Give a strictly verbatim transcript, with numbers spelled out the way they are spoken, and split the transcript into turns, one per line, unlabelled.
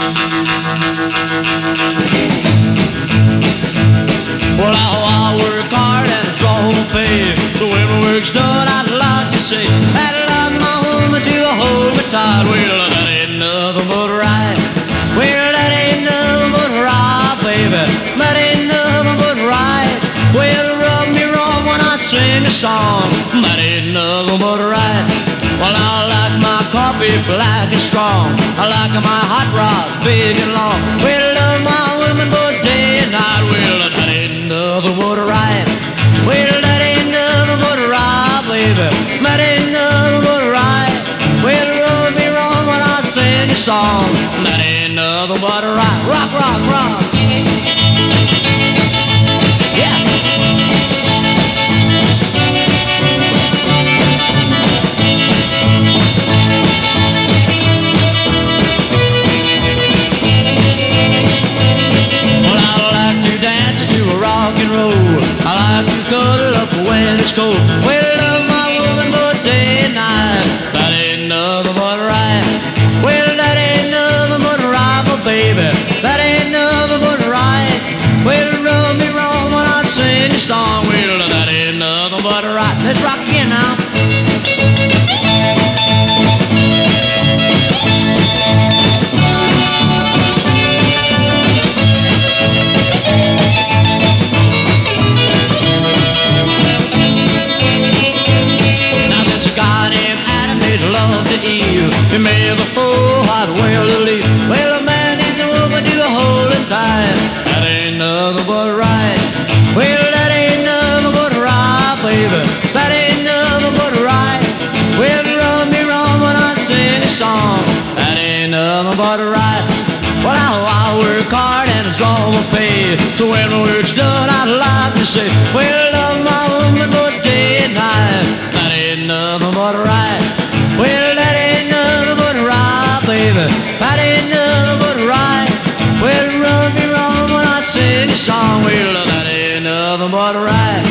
Well, I, I work hard and it's all pay. So when my work's done, I'd like to say I'd like my woman to hold me tight. Well, that ain't nothing but right. Well, that ain't nothing but right, baby. That ain't nothing but right. Well, rub me wrong when I sing a song. That ain't nothing but right. Well, I like my coffee black and strong. I like my hot rod big and long. Well, love my woman both day and night. Well, that ain't nothing but right. Well, that ain't nothing but right, baby. That ain't nothing but right. Well, rub me wrong when I sing a song. That ain't nothing but right. Rock, rock, rock. Yeah. I like to cuddle up when it's cold. Well, love my woman both day and night. That ain't nothing but right. Well, that ain't nothing but right, my baby. That ain't nothing but right. Well, rub me wrong when I sing a song. Well, that ain't nothing but right. Let's rock again now. He made the whole hot world to leave. Well, a man needs a woman to hold him tight. That ain't nothing but right. Well, that ain't nothing but right, baby. That ain't nothing but right. Well, rub me wrong when I sing a song. That ain't nothing but right. Well, I, I work hard and it's all my pay. So when my work's done, I'd like to say, well, love my woman both day and night. That ain't nothing but right. Well, that ain't nothing but right, baby. That ain't nothing but right. Well, rub me wrong when I sing a song. Well, that ain't nothing but right.